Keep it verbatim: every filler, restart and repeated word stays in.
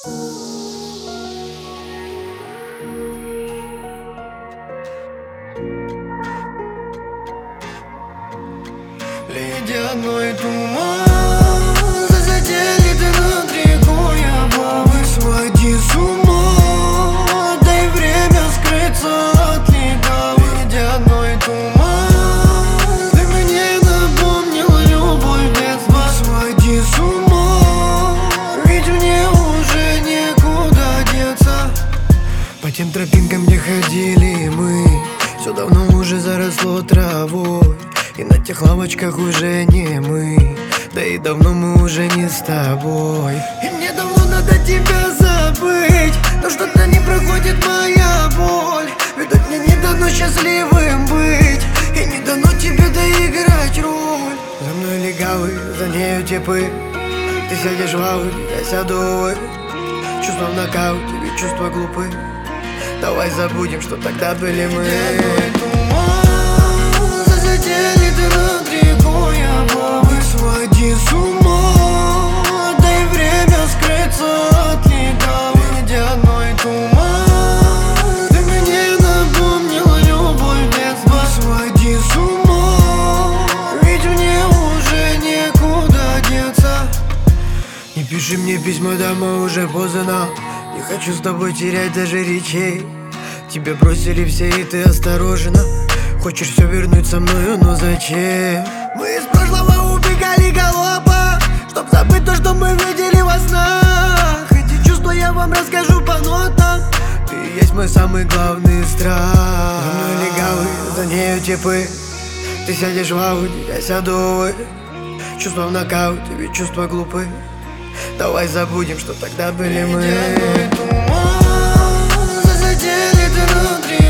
Ледяной туман засадили ты над рекой облавы. Своди с ума, дай время скрыться от легавых. Ледяной туман, ты мне напомнил любовь детства. Своди с ума, ведь мне уже некуда деться. По тем тропинкам, где ходили мы, все давно уже заросло травой. И на тех лавочках уже не мы, да и давно мы уже не с тобой. И мне давно надо тебя забыть, но что-то не проходит моя боль. Видать, мне не дано счастливым быть, и не дано тебе доиграть роль. За мной легавы, за нею типы. Ты сядешь в ауди, я сяду, увы. Чувства в нокауте, ведь чувства глупы. Давай забудем, что тогда были мы. Засадили ты над рекой облавы. Своди с ума, дай время скрыться от легавых. Ледяной туман, ты мне напомнил любовь детства. Своди с ума, ведь мне уже некуда деться. Не пиши мне письма домой, уже поздно. Не хочу с тобой терять даже речей. Тебя бросили все, и ты осторожна. Хочешь все вернуть со мною, но зачем? Мы из прошлого убегали галопа, чтоб забыть то, что мы видели во снах. Эти чувства я вам расскажу по нотам. Ты есть мой самый главный страх. За мной легавы, за нею типы. Ты сядешь в ауди, я сяду, увы. Чувства в нокауте, ведь чувства глупы. Давай забудем, что тогда были мы. Ледяной туман засадили ты над рекой.